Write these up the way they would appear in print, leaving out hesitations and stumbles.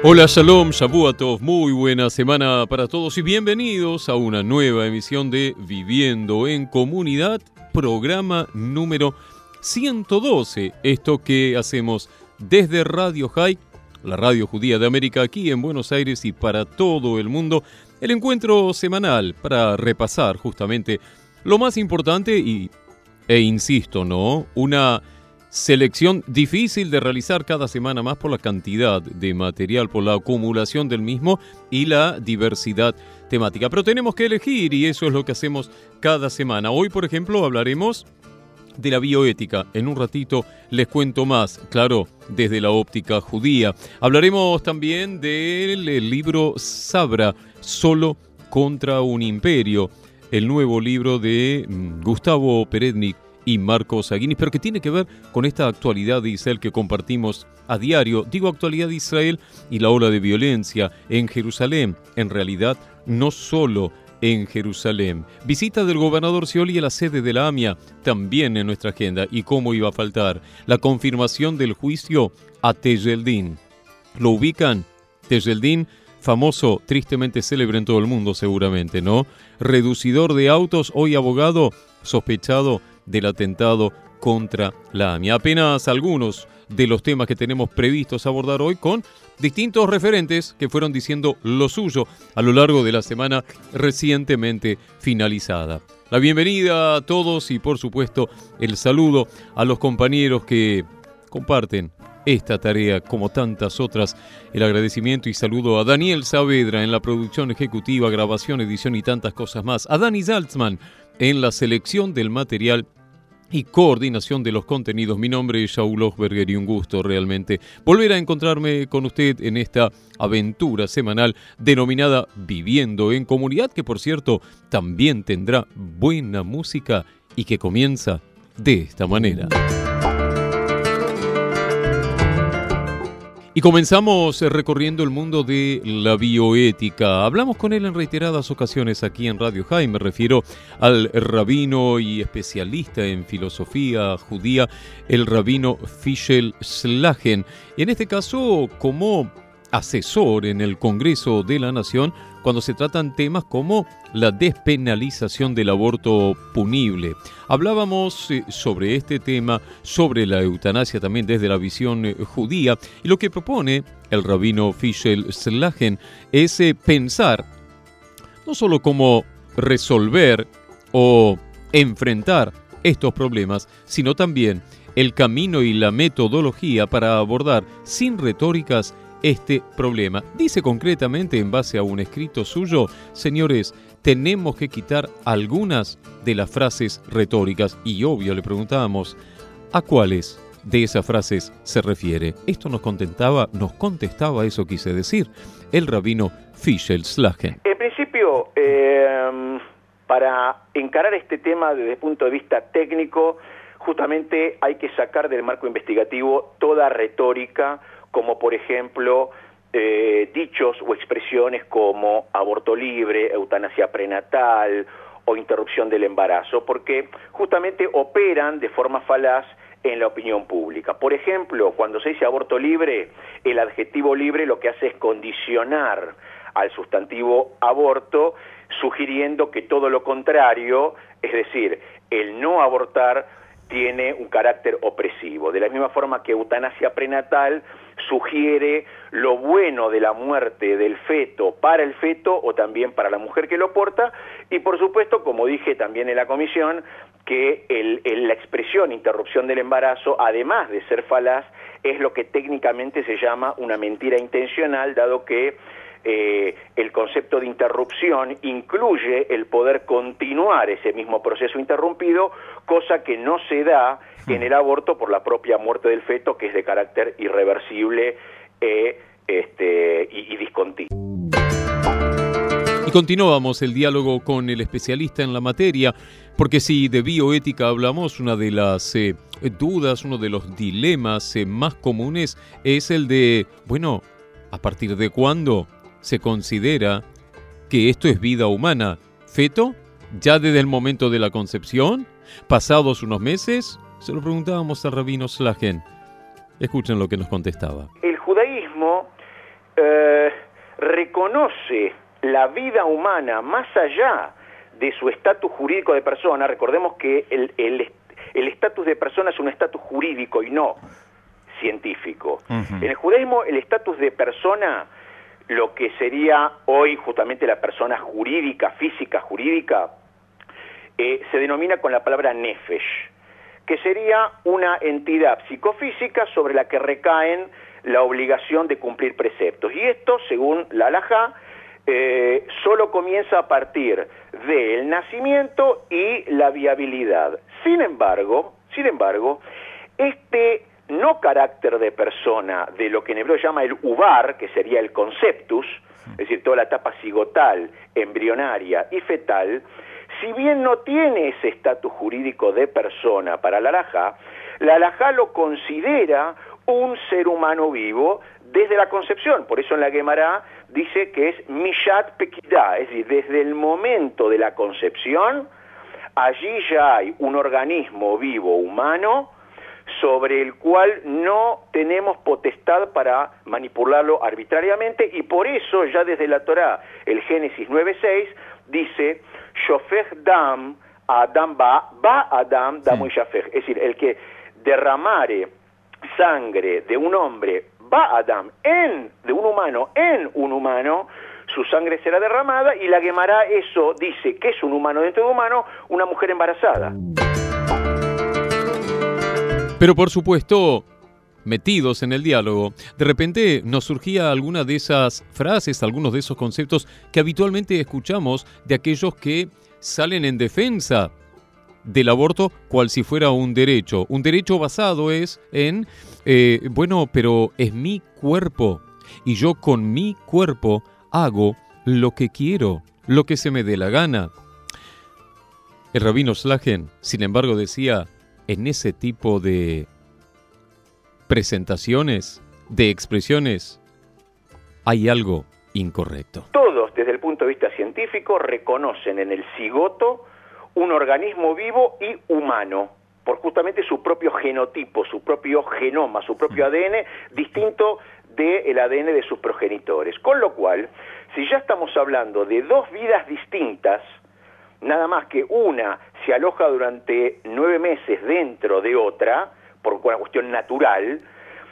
Hola, Shalom, Shavua Tov, muy buena semana para todos y bienvenidos a una nueva emisión de Viviendo en Comunidad, programa número 112. Esto que hacemos desde Radio High, la radio judía de América, aquí en Buenos Aires y para todo el mundo, el encuentro semanal para repasar justamente lo más importante e insisto, ¿no? Una selección difícil de realizar cada semana más por la cantidad de material, por la acumulación del mismo y la diversidad temática. Pero tenemos que elegir y eso es lo que hacemos cada semana. Hoy, por ejemplo, hablaremos de la bioética. En un ratito les cuento más, claro, desde la óptica judía. Hablaremos también del libro Sabra, Solo contra un imperio, el nuevo libro de Gustavo Perednik y Marcos Aguinis, pero que tiene que ver con esta actualidad de Israel que compartimos a diario. Digo actualidad de Israel y la ola de violencia en Jerusalén. En realidad, no solo en Jerusalén. Visita del gobernador Scioli a la sede de la AMIA, también en nuestra agenda. ¿Y cómo iba a faltar? La confirmación del juicio a Tejeldín. ¿Lo ubican? Tejeldín, famoso, tristemente célebre en todo el mundo seguramente, ¿no? Reducidor de autos, hoy abogado, sospechado del atentado contra la AMIA. Apenas algunos de los temas que tenemos previstos abordar hoy con distintos referentes que fueron diciendo lo suyo a lo largo de la semana recientemente finalizada. La bienvenida a todos y por supuesto el saludo a los compañeros que comparten esta tarea como tantas otras. El agradecimiento y saludo a Daniel Saavedra en la producción ejecutiva, grabación, edición y tantas cosas más. A Dani Saltzman en la selección del material y coordinación de los contenidos. Mi nombre es Shaul Ochberger y un gusto realmente volver a encontrarme con usted en esta aventura semanal denominada Viviendo en Comunidad, que por cierto también tendrá buena música y que comienza de esta manera. Y comenzamos recorriendo el mundo de la bioética. Hablamos con él en reiteradas ocasiones aquí en Radio High. Me refiero al rabino y especialista en filosofía judía, el rabino Fishel Slagen. Y en este caso, como asesor en el Congreso de la Nación, cuando se tratan temas como la despenalización del aborto punible. Hablábamos sobre este tema, sobre la eutanasia también desde la visión judía, y lo que propone el rabino Fishel Slagen es pensar no solo cómo resolver o enfrentar estos problemas, sino también el camino y la metodología para abordar sin retóricas este problema. Dice concretamente en base a un escrito suyo: señores, tenemos que quitar algunas de las frases retóricas. Y obvio, le preguntábamos, ¿a cuáles de esas frases se refiere? Esto nos contestaba, eso quise decir, el rabino Fishel Slagen. En principio, para encarar este tema desde el punto de vista técnico, justamente hay que sacar del marco investigativo toda retórica, como por ejemplo dichos o expresiones como aborto libre, eutanasia prenatal o interrupción del embarazo, porque justamente operan de forma falaz en la opinión pública. Por ejemplo, cuando se dice aborto libre, el adjetivo libre lo que hace es condicionar al sustantivo aborto, sugiriendo que todo lo contrario, es decir, el no abortar, tiene un carácter opresivo. De la misma forma que eutanasia prenatal sugiere lo bueno de la muerte del feto para el feto o también para la mujer que lo porta, y por supuesto, como dije también en la comisión, que la expresión interrupción del embarazo, además de ser falaz, es lo que técnicamente se llama una mentira intencional, dado que el concepto de interrupción incluye el poder continuar ese mismo proceso interrumpido, cosa que no se da en el aborto por la propia muerte del feto, que es de carácter irreversible y discontinuo. Y continuamos el diálogo con el especialista en la materia, porque si de bioética hablamos, una de las dudas, uno de los dilemas más comunes es el de, bueno, ¿a partir de cuándo se considera que esto es vida humana? ¿Feto? ¿Ya desde el momento de la concepción? ¿Pasados unos meses? Se lo preguntábamos al rabino Slagen. Escuchen lo que nos contestaba. El judaísmo reconoce la vida humana más allá de su estatus jurídico de persona. Recordemos que el estatus de persona es un estatus jurídico y no científico. En el judaísmo, el estatus de persona, lo que sería hoy justamente la persona jurídica, física jurídica, se denomina con la palabra nefesh, que sería una entidad psicofísica sobre la que recaen la obligación de cumplir preceptos. Y esto, según la halajá, solo comienza a partir del nacimiento y la viabilidad. Sin embargo, este no carácter de persona de lo que en hebreo llama el ubar, que sería el conceptus, es decir, toda la etapa cigotal, embrionaria y fetal, si bien no tiene ese estatus jurídico de persona para la halajá lo considera un ser humano vivo desde la concepción. Por eso en la Guemará dice que es mishat pekidá, es decir, desde el momento de la concepción, allí ya hay un organismo vivo humano sobre el cual no tenemos potestad para manipularlo arbitrariamente, y por eso ya desde la Torá, el Génesis 9:6, dice Shofech dam Adam ba Adam damu y Shafech, es decir, el que derramare sangre de un hombre va Adam de un humano en un humano, su sangre será derramada. Y la Guemará eso dice que es un humano dentro de un humano, una mujer embarazada. Pero por supuesto, metidos en el diálogo, de repente nos surgía alguna de esas frases, algunos de esos conceptos que habitualmente escuchamos de aquellos que salen en defensa del aborto cual si fuera un derecho. Un derecho basado en, bueno, pero es mi cuerpo y yo con mi cuerpo hago lo que quiero, lo que se me dé la gana. El rabino Slagen, sin embargo, decía, en ese tipo de presentaciones, de expresiones, hay algo incorrecto. Todos, desde el punto de vista científico, reconocen en el cigoto un organismo vivo y humano, por justamente su propio genotipo, su propio genoma, su propio ADN, distinto del ADN de sus progenitores. Con lo cual, si ya estamos hablando de dos vidas distintas, nada más que una se aloja durante 9 meses dentro de otra, por una cuestión natural,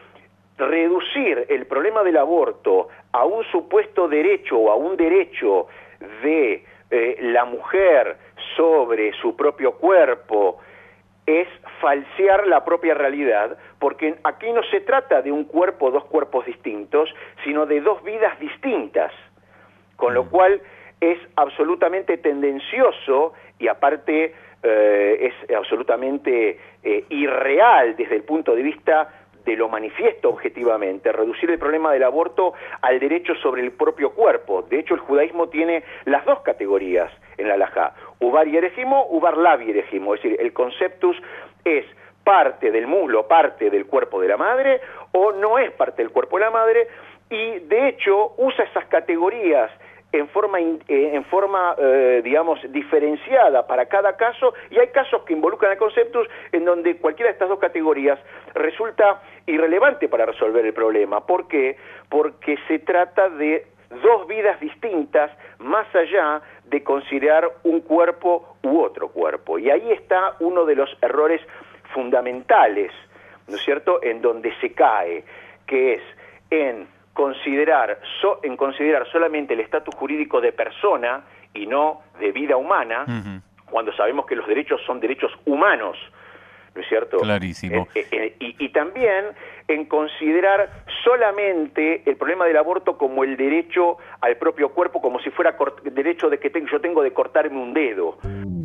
reducir el problema del aborto a un supuesto derecho o a un derecho de la mujer sobre su propio cuerpo es falsear la propia realidad, porque aquí no se trata de un cuerpo, dos cuerpos distintos, sino de dos vidas distintas, con lo cual es absolutamente tendencioso y aparte es absolutamente irreal desde el punto de vista de lo manifiesto objetivamente, reducir el problema del aborto al derecho sobre el propio cuerpo. De hecho, el judaísmo tiene las dos categorías en la halajá, ubar y erejimo, ubar lav y erejimo, es decir, el conceptus es parte del muslo, parte del cuerpo de la madre, o no es parte del cuerpo de la madre, y de hecho usa esas categorías en forma digamos, diferenciada para cada caso, y hay casos que involucran el conceptus en donde cualquiera de estas dos categorías resulta irrelevante para resolver el problema. ¿Por qué? Porque se trata de dos vidas distintas, más allá de considerar un cuerpo u otro cuerpo. Y ahí está uno de los errores fundamentales, ¿no es cierto?, en donde se cae, que es en considerar solamente el estatus jurídico de persona y no de vida humana, cuando sabemos que los derechos son derechos humanos, ¿no es cierto? Clarísimo. Y también en considerar solamente el problema del aborto como el derecho al propio cuerpo, como si fuera el derecho de que yo tengo de cortarme un dedo.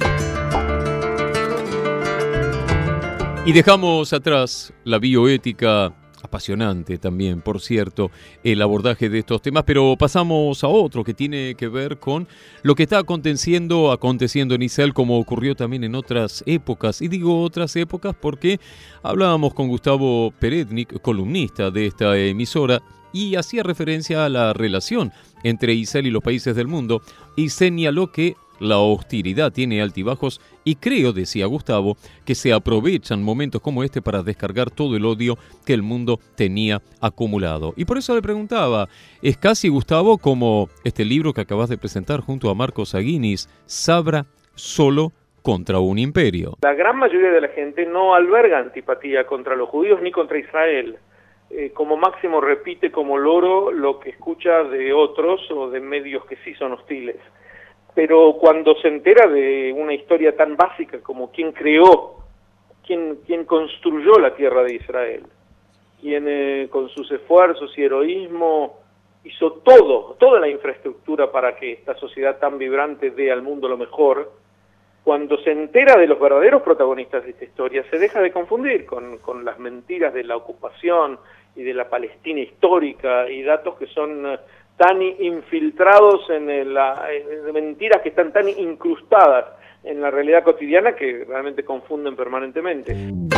Y dejamos atrás la bioética, apasionante también, por cierto, el abordaje de estos temas, pero pasamos a otro que tiene que ver con lo que está aconteciendo en Israel, como ocurrió también en otras épocas. Y digo otras épocas porque hablábamos con Gustavo Perednik, columnista de esta emisora, y hacía referencia a la relación entre Israel y los países del mundo, y señaló que la hostilidad tiene altibajos y creo, decía Gustavo, que se aprovechan momentos como este para descargar todo el odio que el mundo tenía acumulado. Y por eso le preguntaba, es casi, Gustavo, como este libro que acabas de presentar junto a Marcos Aguinis, Sabra solo contra un imperio. La gran mayoría de la gente no alberga antipatía contra los judíos ni contra Israel. Como máximo repite como loro lo que escucha de otros o de medios que sí son hostiles. Pero cuando se entera de una historia tan básica como quién creó, quién construyó la tierra de Israel, quién con sus esfuerzos y heroísmo hizo toda la infraestructura para que esta sociedad tan vibrante dé al mundo lo mejor, cuando se entera de los verdaderos protagonistas de esta historia, se deja de confundir con las mentiras de la ocupación y de la Palestina histórica y datos que son tan infiltrados en mentiras que están tan incrustadas en la realidad cotidiana que realmente confunden permanentemente.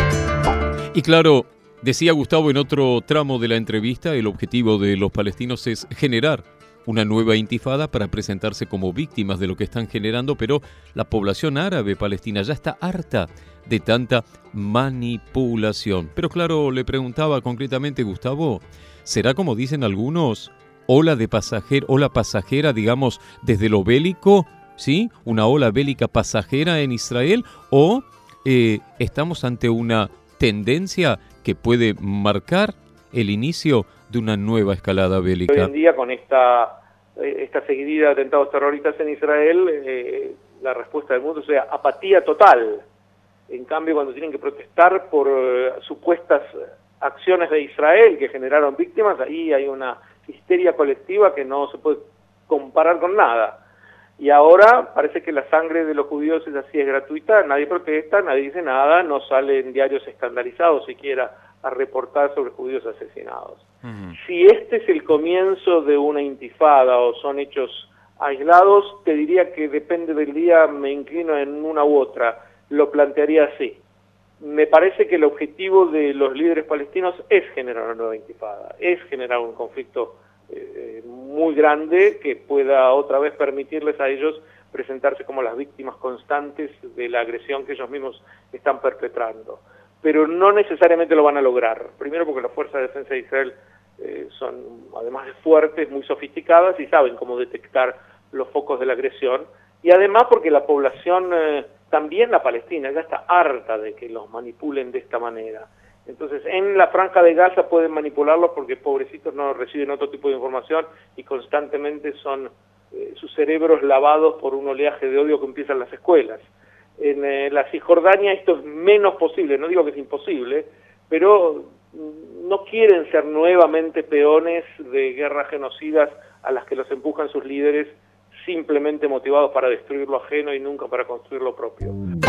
Y claro, decía Gustavo en otro tramo de la entrevista, el objetivo de los palestinos es generar una nueva intifada para presentarse como víctimas de lo que están generando, pero la población árabe palestina ya está harta de tanta manipulación. Pero claro, le preguntaba concretamente, Gustavo, ¿será como dicen algunos, ola pasajera, digamos, desde lo bélico, ¿sí? Una ola bélica pasajera en Israel, o estamos ante una tendencia que puede marcar el inicio de una nueva escalada bélica? Hoy en día, con esta seguidilla de atentados terroristas en Israel, la respuesta del mundo es apatía total. En cambio, cuando tienen que protestar por supuestas acciones de Israel que generaron víctimas, ahí hay una histeria colectiva que no se puede comparar con nada. Y ahora parece que la sangre de los judíos es así, es gratuita, nadie protesta, nadie dice nada, no salen diarios escandalizados siquiera a reportar sobre judíos asesinados. Si este es el comienzo de una intifada o son hechos aislados, te diría que depende del día, me inclino en una u otra, lo plantearía así. Me parece que el objetivo de los líderes palestinos es generar una nueva intifada, es generar un conflicto muy grande que pueda otra vez permitirles a ellos presentarse como las víctimas constantes de la agresión que ellos mismos están perpetrando. Pero no necesariamente lo van a lograr. Primero porque las fuerzas de defensa de Israel son, además de fuertes, muy sofisticadas y saben cómo detectar los focos de la agresión. Y además porque la población, también la palestina, ya está harta de que los manipulen de esta manera. Entonces, en la franja de Gaza pueden manipularlos porque pobrecitos no reciben otro tipo de información y constantemente son sus cerebros lavados por un oleaje de odio que empieza en las escuelas. En la Cisjordania esto es menos posible, no digo que es imposible, pero no quieren ser nuevamente peones de guerras genocidas a las que los empujan sus líderes simplemente motivados para destruir lo ajeno y nunca para construir lo propio.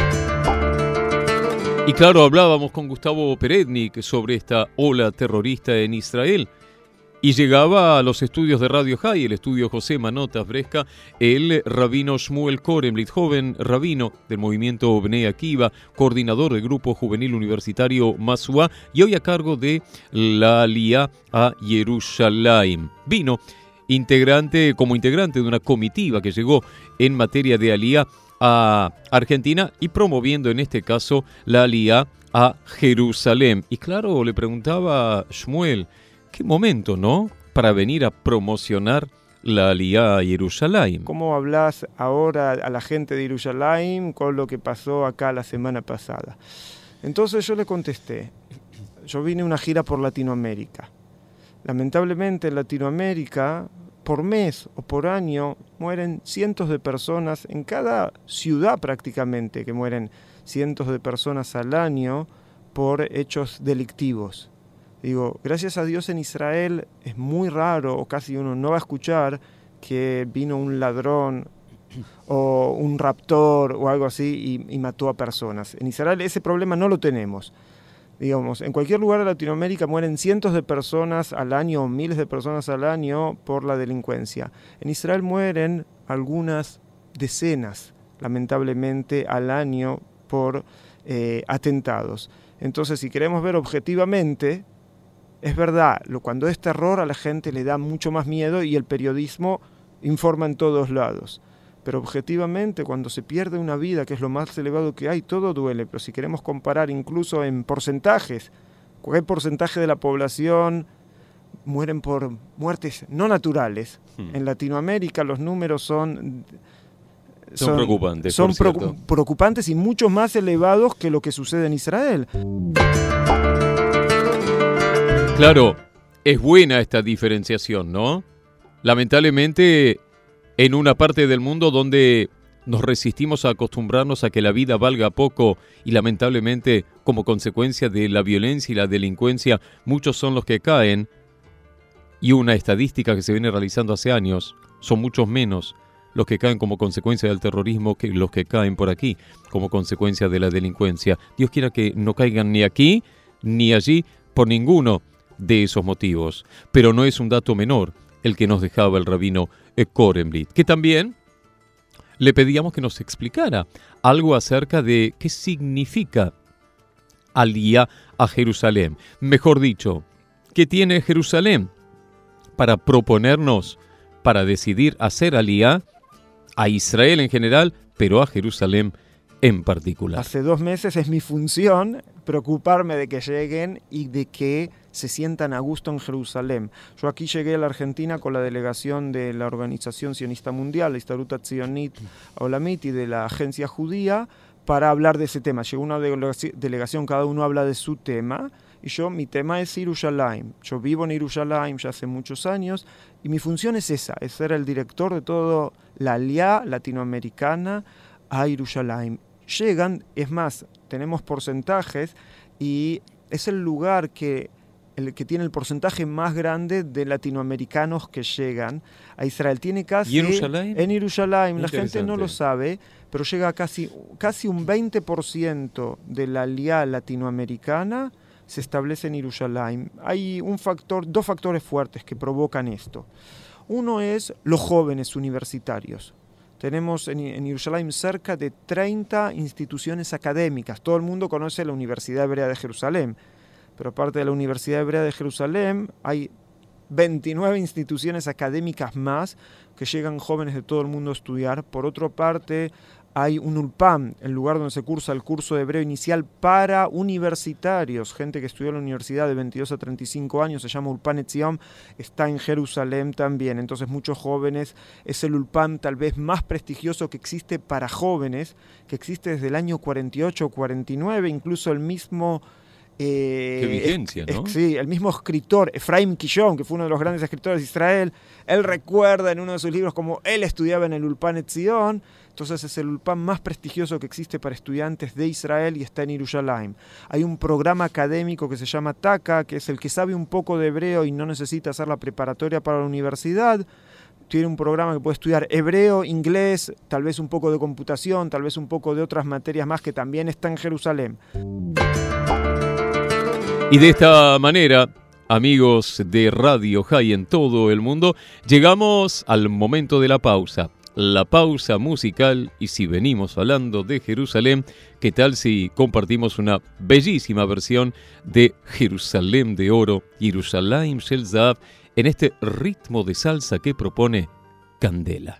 Y claro, hablábamos con Gustavo Perednik sobre esta ola terrorista en Israel. Y llegaba a los estudios de Radio High, el estudio José Manotas Bresca, el rabino Shmuel Koremlit, joven rabino del movimiento Bnei Akiva, coordinador del grupo juvenil universitario Masua y hoy a cargo de la Aliyá a Jerusalén. Vino como integrante de una comitiva que llegó en materia de Aliyá a Argentina y promoviendo en este caso la Aliyá a Jerusalén. Y claro, le preguntaba a Shmuel, qué momento, ¿no?, para venir a promocionar la Aliyá a Jerusalén. ¿Cómo hablas ahora a la gente de Jerusalén con lo que pasó acá la semana pasada? Entonces yo le contesté, yo vine a una gira por Latinoamérica. Lamentablemente en Latinoamérica, por mes o por año, mueren cientos de personas, en cada ciudad prácticamente, que mueren cientos de personas al año por hechos delictivos. Digo, gracias a Dios en Israel es muy raro, o casi uno no va a escuchar, que vino un ladrón o un raptor o algo así y mató a personas. En Israel ese problema no lo tenemos. Digamos, en cualquier lugar de Latinoamérica mueren cientos de personas al año o miles de personas al año por la delincuencia. En Israel mueren algunas decenas, lamentablemente, al año por atentados. Entonces, si queremos ver objetivamente, es verdad, cuando es terror a la gente le da mucho más miedo y el periodismo informa en todos lados. pero objetivamente cuando se pierde una vida, que es lo más elevado que hay, todo duele. Pero si queremos comparar incluso en porcentajes, ¿qué porcentaje de la población mueren por muertes no naturales? En Latinoamérica los números son preocupantes. Son preocupantes y mucho más elevados que lo que sucede en Israel. Claro, es buena esta diferenciación, ¿no? Lamentablemente, en una parte del mundo donde nos resistimos a acostumbrarnos a que la vida valga poco y lamentablemente, como consecuencia de la violencia y la delincuencia, muchos son los que caen, y una estadística que se viene realizando hace años, son muchos menos los que caen como consecuencia del terrorismo que los que caen por aquí como consecuencia de la delincuencia. Dios quiera que no caigan ni aquí ni allí por ninguno de esos motivos. Pero no es un dato menor el que nos dejaba el rabino Korenblit, que también le pedíamos que nos explicara algo acerca de qué significa Aliyá a Jerusalén. Mejor dicho, ¿qué tiene Jerusalén para proponernos, para decidir hacer Aliyá a Israel en general, pero a Jerusalén en particular? Hace 2 meses es mi función preocuparme de que lleguen y de que se sientan a gusto en Jerusalén. Yo aquí llegué a la Argentina con la delegación de la Organización Sionista Mundial, la Histarut Hatzionit Olamit, y de la Agencia Judía, para hablar de ese tema. Llegó una delegación, cada uno habla de su tema, y mi tema es Yerushalayim. Yo vivo en Yerushalayim ya hace muchos años, y mi función es esa, es ser el director de todo la Aliyá latinoamericana a Yerushalayim. Llegan, es más, tenemos porcentajes, y es el lugar que tiene el porcentaje más grande de latinoamericanos que llegan a Israel. Tiene casi... En Yerushalayim, la gente no lo sabe, pero llega casi un 20% de la Aliyá latinoamericana se establece en Yerushalayim. Hay dos factores fuertes que provocan esto. Uno es los jóvenes universitarios. Tenemos en Yerushalayim cerca de 30 instituciones académicas. Todo el mundo conoce la Universidad Hebrea de Jerusalén, pero aparte de la Universidad Hebrea de Jerusalén hay 29 instituciones académicas más que llegan jóvenes de todo el mundo a estudiar. Por otra parte, hay un Ulpan, el lugar donde se cursa el curso de hebreo inicial para universitarios, gente que estudió en la universidad de 22 a 35 años, se llama Ulpan Etzion, está en Jerusalén también. Entonces muchos jóvenes, es el Ulpan tal vez más prestigioso que existe para jóvenes, que existe desde el año 48 o 49, incluso el mismo... Qué vigencia, ¿no? Sí, el mismo escritor, Efraim Kishon, que fue uno de los grandes escritores de Israel, él recuerda en uno de sus libros como él estudiaba en el Ulpan Etzion. Entonces es el Ulpan más prestigioso que existe para estudiantes de Israel y está en Yerushalayim. Hay un programa académico que se llama TACA, que es el que sabe un poco de hebreo y no necesita hacer la preparatoria para la universidad. Tiene un programa que puede estudiar hebreo, inglés, tal vez un poco de computación, tal vez un poco de otras materias más, que también está en Jerusalén. Y de esta manera, amigos de Radio High en todo el mundo, llegamos al momento de la pausa musical. Y si venimos hablando de Jerusalén, ¿qué tal si compartimos una bellísima versión de Jerusalén de Oro, Yerushalayim Shel Zahav, en este ritmo de salsa que propone Candela?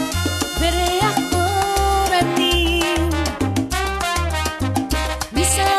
Bisa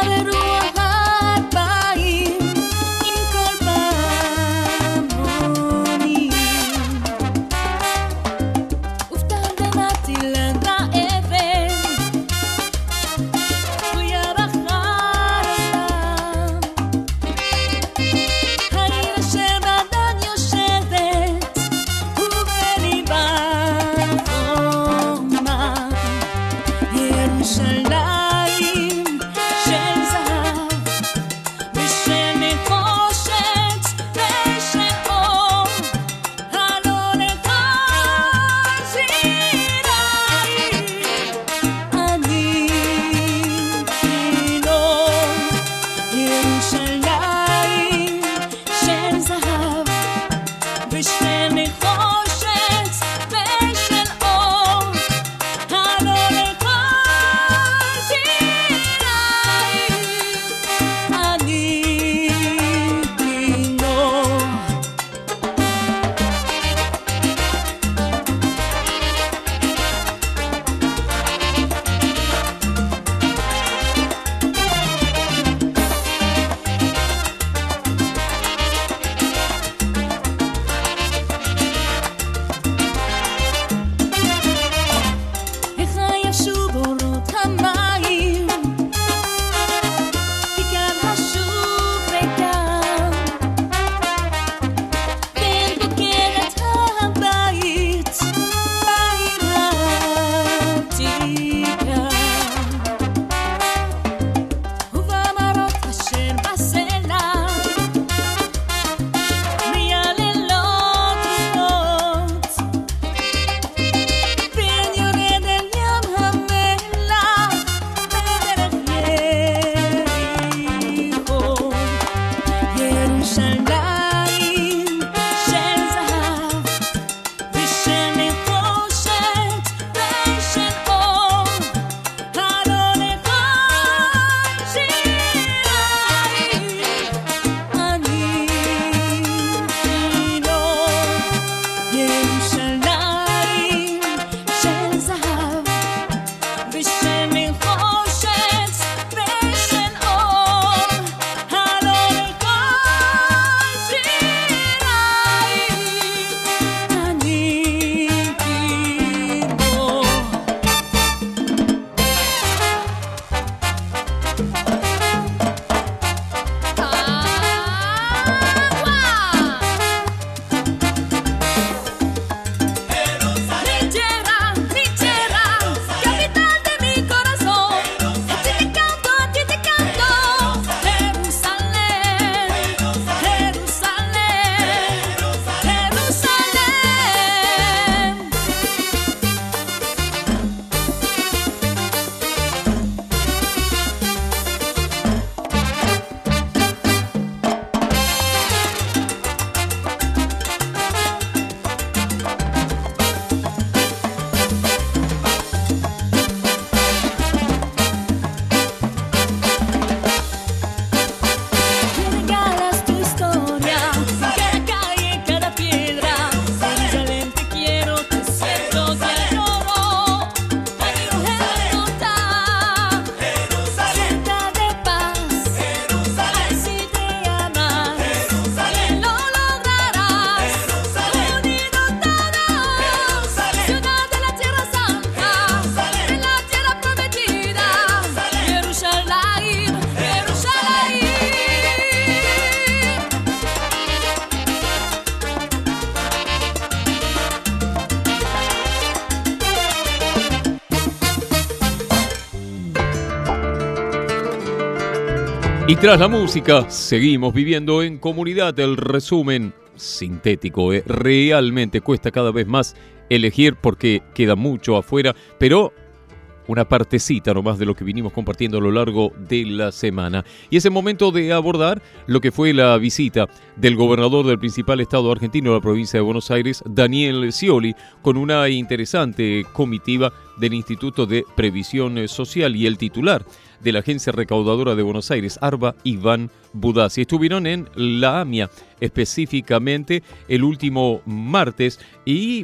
Y tras la música, seguimos viviendo en comunidad. El resumen sintético, realmente cuesta cada vez más elegir porque queda mucho afuera, pero una partecita nomás de lo que vinimos compartiendo a lo largo de la semana. Y es el momento de abordar lo que fue la visita del gobernador del principal estado argentino, la provincia de Buenos Aires, Daniel Scioli, con una interesante comitiva del Instituto de Previsión Social y el titular de la Agencia Recaudadora de Buenos Aires, ARBA, Iván Budassi. Estuvieron en la AMIA, específicamente el último martes, y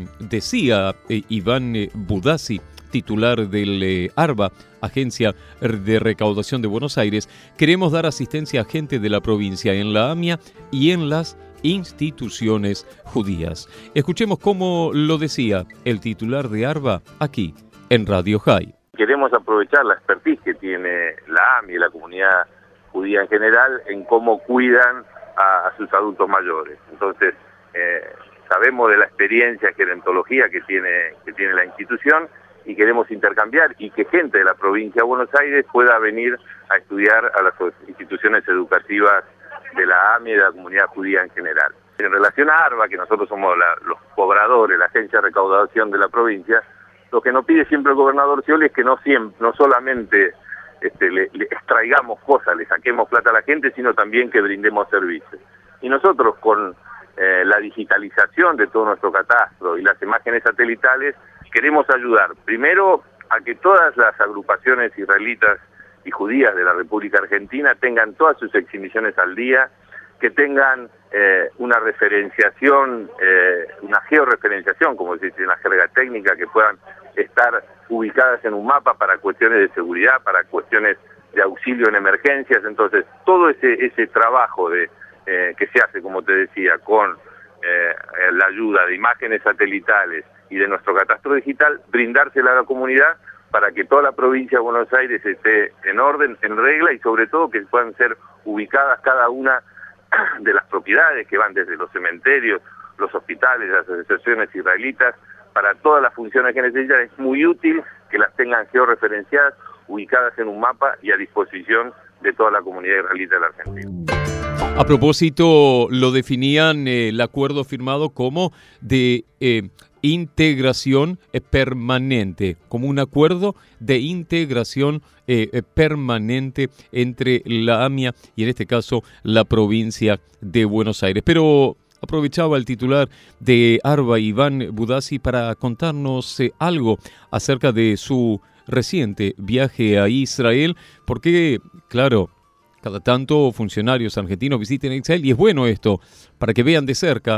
decía Iván Budassi, titular del ARBA, Agencia de Recaudación de Buenos Aires: queremos dar asistencia a gente de la provincia en la AMIA y en las instituciones judías. Escuchemos cómo lo decía el titular de ARBA aquí en Radio High. Queremos aprovechar la expertise que tiene la AMI y la comunidad judía en general en cómo cuidan a sus adultos mayores. Entonces, sabemos de la experiencia gerontología que tiene la institución y queremos intercambiar y que gente de la provincia de Buenos Aires pueda venir a estudiar a las instituciones educativas de la AMI y de la comunidad judía en general. En relación a ARBA, que nosotros somos los cobradores, la agencia de recaudación de la provincia, lo que nos pide siempre el gobernador Scioli es que no solamente le extraigamos cosas, le saquemos plata a la gente, sino también que brindemos servicios. Y nosotros con la digitalización de todo nuestro catastro y las imágenes satelitales queremos ayudar primero a que todas las agrupaciones israelitas y judías de la República Argentina tengan todas sus exhibiciones al día, que tengan una referenciación, una georreferenciación, como se dice en la jerga técnica, que puedan estar ubicadas en un mapa para cuestiones de seguridad, para cuestiones de auxilio en emergencias. Entonces, todo ese trabajo que se hace, como te decía, con la ayuda de imágenes satelitales y de nuestro catastro digital, brindársela a la comunidad para que toda la provincia de Buenos Aires esté en orden, en regla, y sobre todo que puedan ser ubicadas cada una de las propiedades que van desde los cementerios, los hospitales, las asociaciones israelitas, para todas las funciones que necesitan. Es muy útil que las tengan georreferenciadas, ubicadas en un mapa y a disposición de toda la comunidad israelita de la Argentina. A propósito, lo definían el acuerdo firmado como de integración permanente, como un acuerdo de integración permanente entre la AMIA y en este caso la provincia de Buenos Aires. Pero aprovechaba el titular de ARBA, Iván Budassi, para contarnos algo acerca de su reciente viaje a Israel, porque, claro, cada tanto funcionarios argentinos visiten Israel y es bueno esto, para que vean de cerca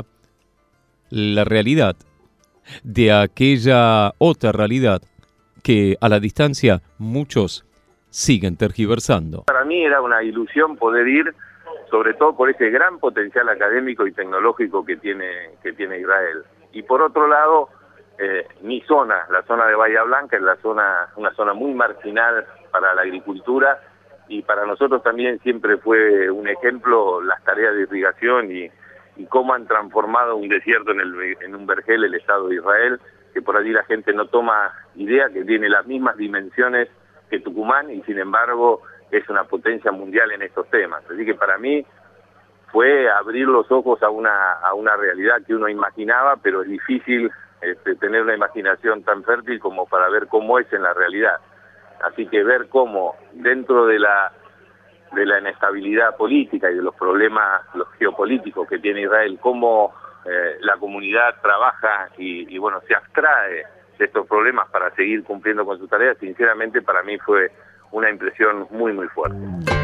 la realidad de aquella otra realidad que a la distancia muchos siguen tergiversando. Para mí era una ilusión poder ir, sobre todo por ese gran potencial académico y tecnológico que tiene Israel. Y por otro lado, mi zona, la zona de Bahía Blanca, es una zona muy marginal para la agricultura, y para nosotros también siempre fue un ejemplo las tareas de irrigación y cómo han transformado un desierto en un vergel el Estado de Israel, que por allí la gente no toma idea que tiene las mismas dimensiones que Tucumán y sin embargo es una potencia mundial en estos temas. Así que para mí fue abrir los ojos a una realidad que uno imaginaba, pero es difícil tener una imaginación tan fértil como para ver cómo es en la realidad. Así que ver cómo dentro de la inestabilidad política y de los problemas geopolíticos que tiene Israel, cómo la comunidad trabaja y bueno, se abstrae de estos problemas para seguir cumpliendo con sus tareas, sinceramente para mí fue una impresión muy muy fuerte.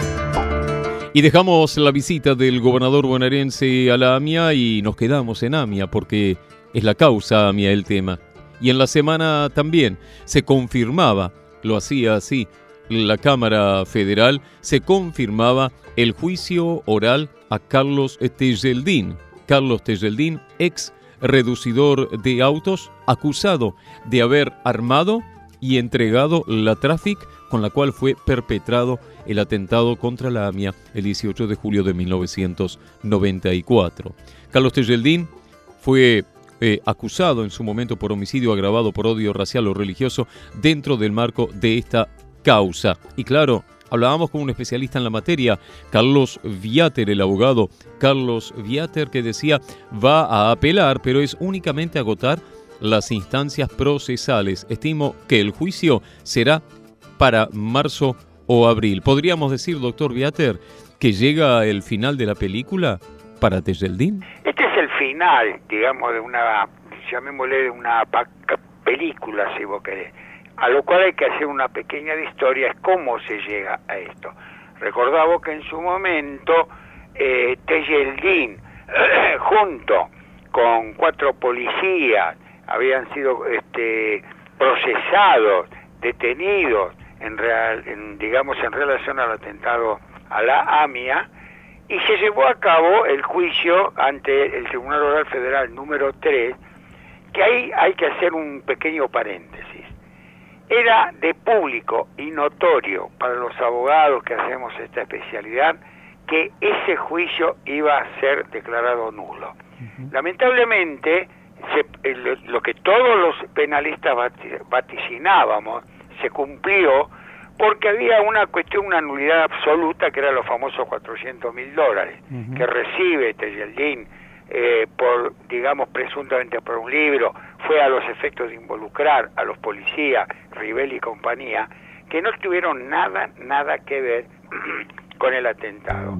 Y dejamos la visita del gobernador bonaerense a la AMIA y nos quedamos en AMIA porque es la causa AMIA el tema. Y en la semana también se confirmaba, lo hacía así la Cámara Federal, se confirmaba el juicio oral a Carlos Tejeldín. Carlos Tejeldín, ex reducidor de autos, acusado de haber armado y entregado la Traffic con la cual fue perpetrado el atentado contra la AMIA el 18 de julio de 1994. Carlos Tejeldín fue acusado en su momento por homicidio agravado por odio racial o religioso dentro del marco de esta causa. Y claro, Hablábamos con un especialista en la materia, Carlos Viater, el abogado Carlos Viater, que decía va a apelar, pero es únicamente agotar las instancias procesales. Estimo que el juicio será para marzo o abril. ¿Podríamos decir, doctor Viater, que llega el final de la película para Tejeldín? Este es el final, digamos, de una, llamémosle, de una película, si vos querés. A lo cual hay que hacer una pequeña historia, es cómo se llega a esto. Recordamos que en su momento Tejeldín, junto con 4 policías, habían sido procesados, detenidos, en relación al atentado a la AMIA, y se llevó a cabo el juicio ante el Tribunal Oral Federal número 3, que ahí hay que hacer un pequeño paréntesis. Era de público y notorio para los abogados que hacemos esta especialidad que ese juicio iba a ser declarado nulo. Lamentablemente, lo que todos los penalistas vaticinábamos se cumplió, porque había una nulidad absoluta, que eran los famosos $400.000 que recibe Tejeldín por, digamos, presuntamente por un libro. Fue a los efectos de involucrar a los policías, Rivelli y compañía, que no tuvieron nada que ver con el atentado.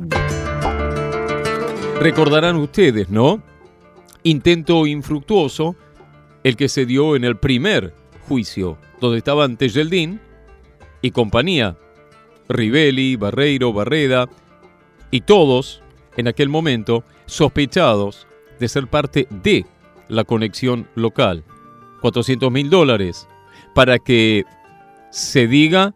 Recordarán ustedes, ¿no? Intento infructuoso, el que se dio en el primer juicio, donde estaban Tejeldín y compañía, Rivelli, Barreiro, Barreda, y todos, en aquel momento, sospechados de ser parte de la conexión local. $400.000 para que se diga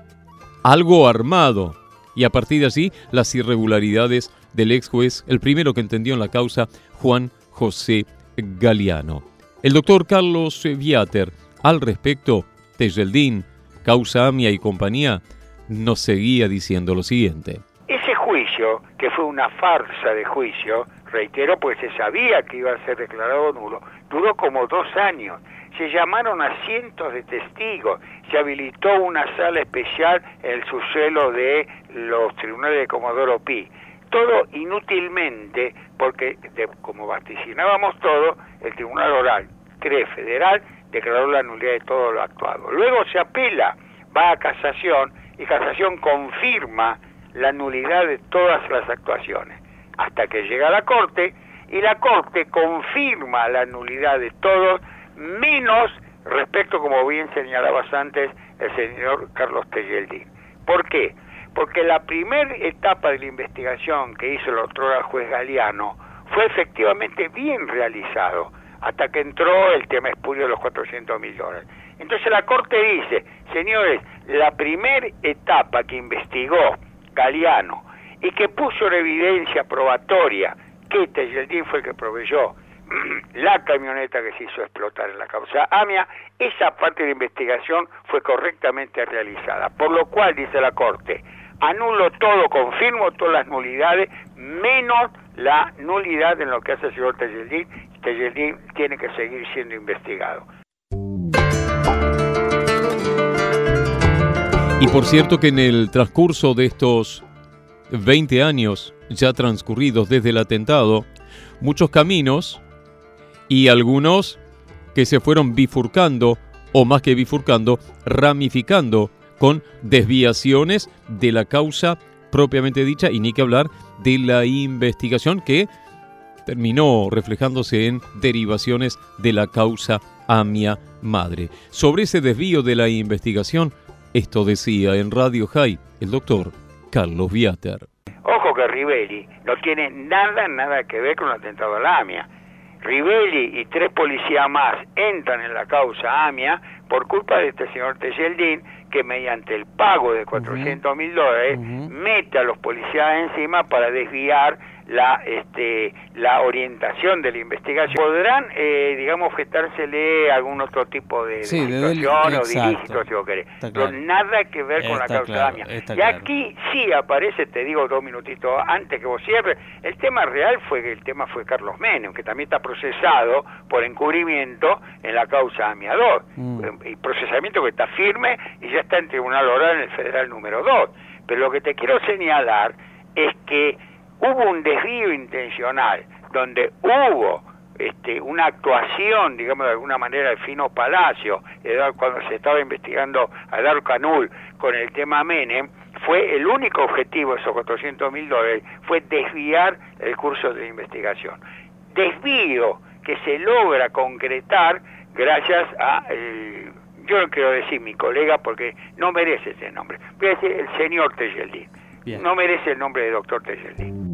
algo armado, y a partir de allí las irregularidades del ex juez, el primero que entendió en la causa, Juan José Galeano. El doctor Carlos Viater, al respecto, Tejeldín, causa AMIA y compañía, nos seguía diciendo lo siguiente. Ese juicio, que fue una farsa de juicio, reitero, pues se sabía que iba a ser declarado nulo, duró como 2 años. Se llamaron a cientos de testigos, se habilitó una sala especial en el subsuelo de los tribunales de Comodoro Pi. Todo inútilmente, porque como vaticinábamos todo, el Tribunal Oral, Federal, declaró la nulidad de todo lo actuado. Luego se apela, va a casación, y casación confirma la nulidad de todas las actuaciones, hasta que llega a la Corte, y la Corte confirma la nulidad de todos, menos respecto, como bien señalabas antes, el señor Carlos Tejeldín. ¿Por qué? Porque la primera etapa de la investigación que hizo el otrora juez Galeano fue efectivamente bien realizado, hasta que entró el tema espurio de los $400.000. Entonces la Corte dice, señores, la primera etapa que investigó Galeano y que puso en evidencia probatoria que Tejeldín fue el que proveyó la camioneta que se hizo explotar en la causa AMIA, esa parte de la investigación fue correctamente realizada, por lo cual, dice la Corte, anulo todo, confirmo todas las nulidades, menos la nulidad en lo que hace el señor Tejeldín. Tejeldín tiene que seguir siendo investigado. Y por cierto que en el transcurso de estos 20 años ya transcurridos desde el atentado, muchos caminos y algunos que se fueron bifurcando, o más que bifurcando, ramificando con desviaciones de la causa propiamente dicha, y ni que hablar de la investigación que terminó reflejándose en derivaciones de la causa AMIA Madre. Sobre ese desvío de la investigación, esto decía en Radio High el doctor Carlos Viater. Ojo que Rivelli no tiene nada que ver con el atentado a la AMIA. Rivelli y 3 policías más entran en la causa AMIA por culpa de este señor Tejeldín, que mediante el pago de $400.000 mete a los policías encima para desviar la orientación de la investigación, podrán, digamos, gestársele algún otro tipo de situación o de ilícito, si vos querés. Pero nada que ver con la causa AMIA. Y aquí sí aparece, te digo 2 minutitos antes que vos cierres, el tema real fue Carlos Menem, que también está procesado por encubrimiento en la causa AMIA 2. Y procesamiento que está firme y ya está en tribunal oral en el federal número 2. Pero lo que te quiero señalar es que hubo un desvío intencional, donde hubo una actuación, digamos de alguna manera, de Fino Palacio, cuando se estaba investigando a Dar Canul con el tema Menem. Fue el único objetivo de esos $400.000, fue desviar el curso de investigación. Desvío que se logra concretar gracias a, yo no quiero decir mi colega porque no merece ese nombre, voy a decir el señor Tejeldín. No merece el nombre de doctor Tejeldín.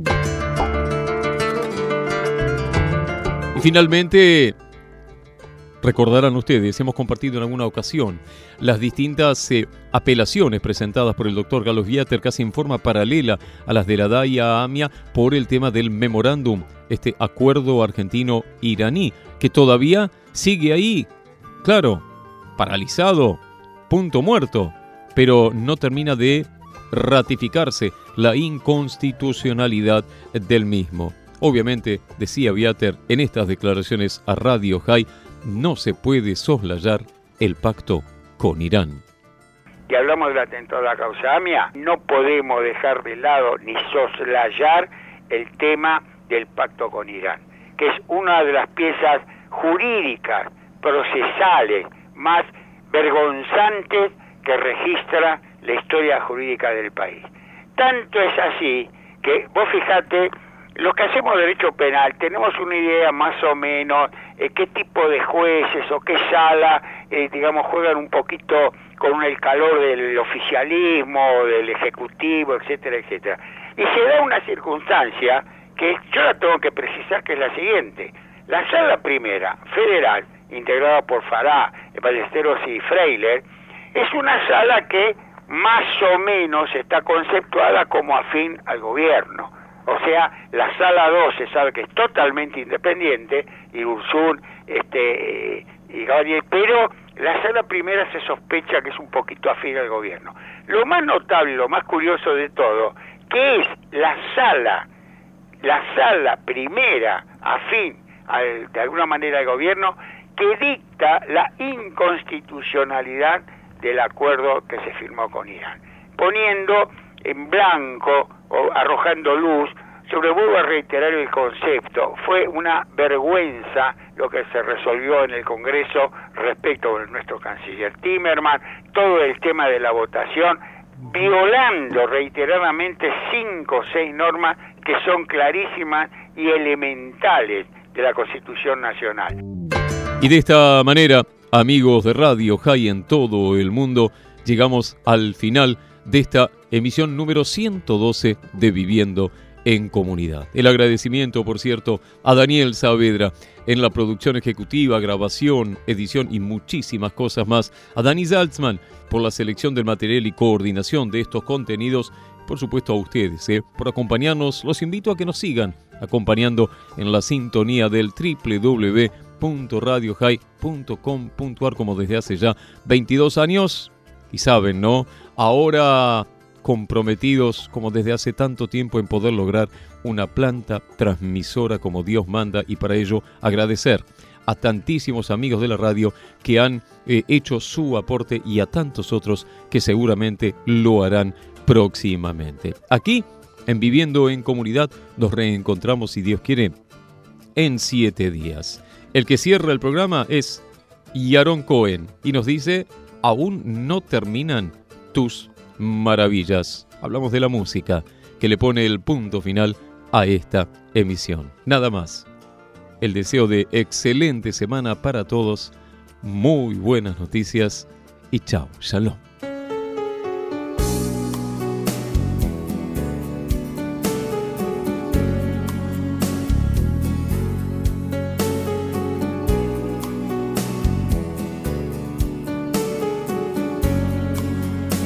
Y finalmente, recordarán ustedes, hemos compartido en alguna ocasión las distintas apelaciones presentadas por el doctor Carlos Viater, casi en forma paralela a las de la DAIA AMIA, por el tema del memorándum, este acuerdo argentino-iraní, que todavía sigue ahí, claro, paralizado, punto muerto, pero no termina de ratificarse la inconstitucionalidad del mismo. Obviamente, decía Viater en estas declaraciones a Radio High, no se puede soslayar el pacto con Irán. Y hablamos del atentado a la causa AMIA, no podemos dejar de lado ni soslayar el tema del pacto con Irán, que es una de las piezas jurídicas, procesales, más vergonzantes que registra la historia jurídica del país. Tanto es así que, vos fijate, los que hacemos derecho penal tenemos una idea más o menos qué tipo de jueces o qué sala, digamos, juegan un poquito con el calor del oficialismo, del ejecutivo, etcétera, etcétera. Y se da una circunstancia que yo la tengo que precisar, que es la siguiente. La sala primera, federal, integrada por Fará, Ballesteros y Freiler, es una sala que más o menos está conceptuada como afín al gobierno. O sea, la sala 2 se sabe que es totalmente independiente, y Ursun, y Gabriel, pero la sala primera se sospecha que es un poquito afín al gobierno. Lo más notable, lo más curioso de todo, que es la sala primera afín de alguna manera al gobierno, que dicta la inconstitucionalidad del acuerdo que se firmó con Irán, poniendo en blanco o arrojando luz sobre, vuelvo a reiterar el concepto, fue una vergüenza lo que se resolvió en el Congreso respecto de nuestro canciller Timerman, todo el tema de la votación, violando reiteradamente 5 o 6 normas que son clarísimas y elementales de la Constitución Nacional. Y de esta manera, amigos de Radio High en todo el mundo, llegamos al final de esta emisión número 112 de Viviendo en Comunidad. El agradecimiento, por cierto, a Daniel Saavedra en la producción ejecutiva, grabación, edición y muchísimas cosas más. A Dani Saltzman por la selección del material y coordinación de estos contenidos. Por supuesto a ustedes, por acompañarnos. Los invito a que nos sigan acompañando en la sintonía del www.radiohigh.com.ar, como desde hace ya 22 años. Y saben, ¿no? Ahora comprometidos como desde hace tanto tiempo en poder lograr una planta transmisora como Dios manda, y para ello agradecer a tantísimos amigos de la radio que han hecho su aporte, y a tantos otros que seguramente lo harán próximamente. Aquí, en Viviendo en Comunidad, nos reencontramos, si Dios quiere, en 7 días. El que cierra el programa es Yaron Cohen y nos dice: aún no terminan tus maravillas. Hablamos de la música que le pone el punto final a esta emisión. Nada más. El deseo de excelente semana para todos, muy buenas noticias y chao, shalom.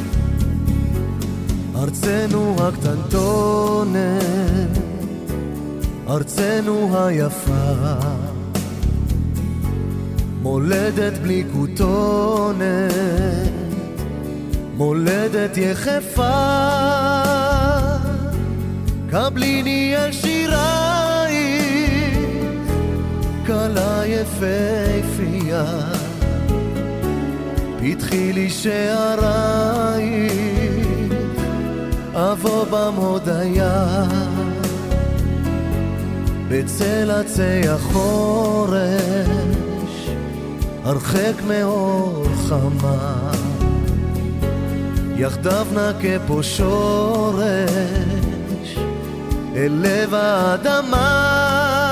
ארצנו הקטנטונת ארצנו היפה, מולדת בלי כותונת, מולדת יחפה, קבליני אל שירייך, קלה יפהפייה, פתחי לי שערייך, אבוא במודיה, בצל עצי החורש, הרחק מאור חמה, יחדיו נקה פה שורש, אל לב האדמה,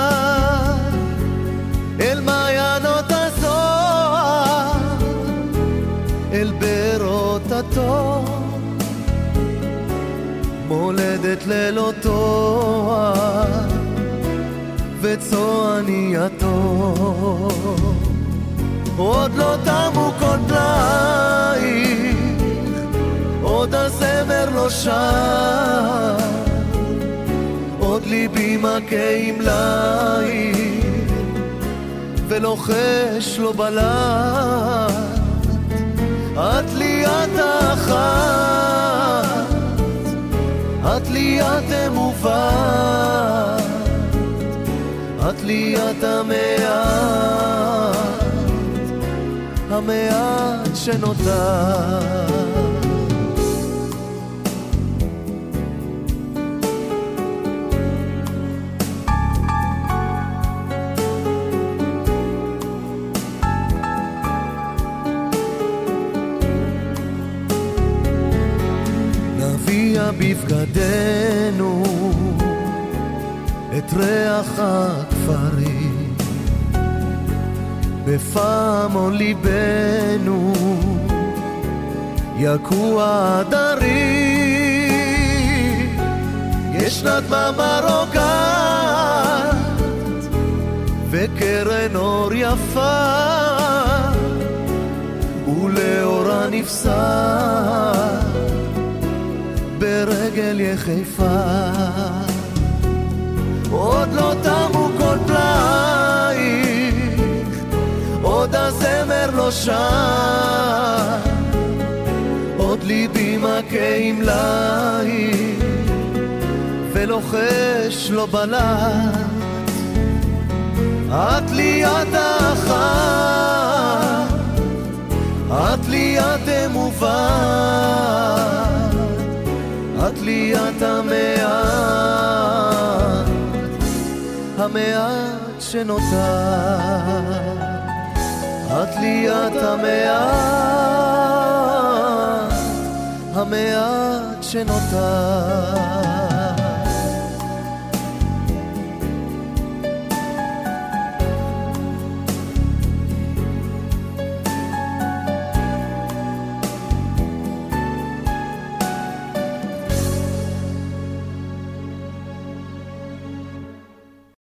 אל מעיינות הזוהר, אל בארות התור, מולדת ללא תואר, וצוענייתו. עוד לא תמו כל פלאייך, עוד הזמר לא שר, עוד ליבי מכה עם לייך, ולוחש לו בלט, את לי את האחת, את לי את אמובת, את לי את המעט, המעט שנותר. נביע בבגדנו את ריח הכפרים, בפעמו ליבנו יקוע הדרים, ישנה דממה רוגעת וקרן אור יפה, ולאורה נפסע ברגל יחיפה. עוד לא תמו כל פלאייך, עוד הזמר לא שר, עוד ליבי מכה עם לייך, ולוחש לו בלט, את לי את האחת, את לי את אמובת, את לי את המעט, המעט שנותר, את לי את המעט, המעט שנותר.